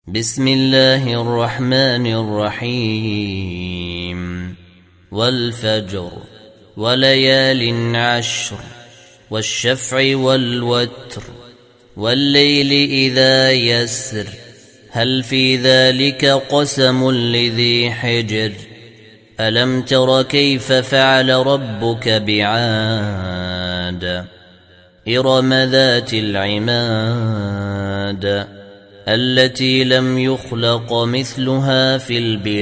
بسم الله الرحمن الرحيم والفجر وليال عشر والشفع والوتر والليل إذا يسر هل في ذلك قسم لذي حجر ألم تر كيف فعل ربك بعاد إرم ذات العماد التي لم يخلق مثلها في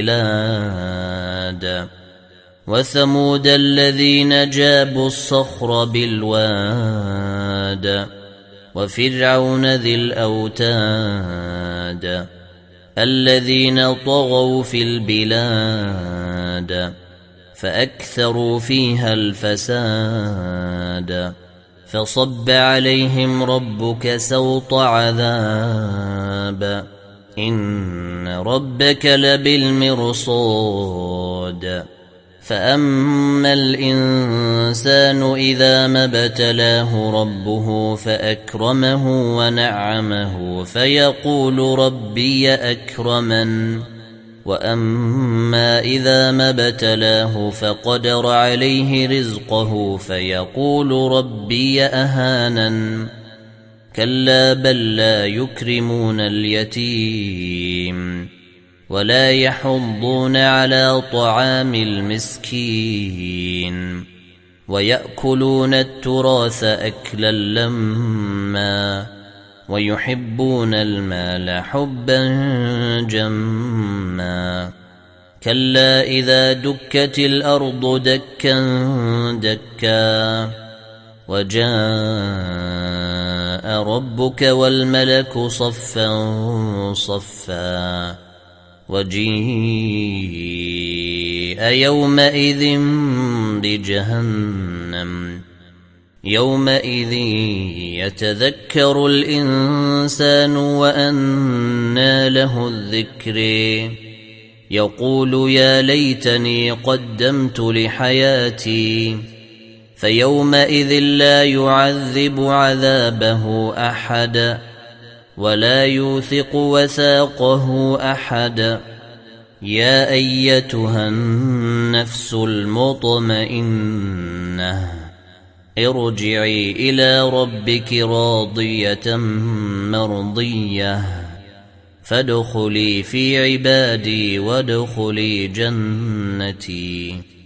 البلاد وثمود الذين جابوا الصخر بالواد وفرعون ذي الأوتاد الذين طغوا في البلاد فأكثروا فيها الفساد فصب عليهم ربك سوط عذاب إن ربك لبالمرصاد فأما الإنسان إذا ما ابتلاه ربه فأكرمه ونعمه فيقول ربي أكرمن وأما إذا ما ابتلاه فقدر عليه رزقه فيقول ربي أهانن كلا بل لا يكرمون اليتيم ولا يحضون على طعام المسكين ويأكلون التراث أكلا لما ويحبون المال حبا جما كلا إذا دكت الأرض دكا دكا وجاء ربك والملك صفا صفا وجيء يومئذ بجهنم يومئذ يتذكر الإنسان وأنى له الذكر يقول يا ليتني قدمت لحياتي فيومئذ لا يعذب عذابه أحد ولا يوثق وثاقه أحد يا أيتها النفس المطمئنة ارجعي إلى ربك راضية مرضية فادخلي في عبادي وادخلي جنتي.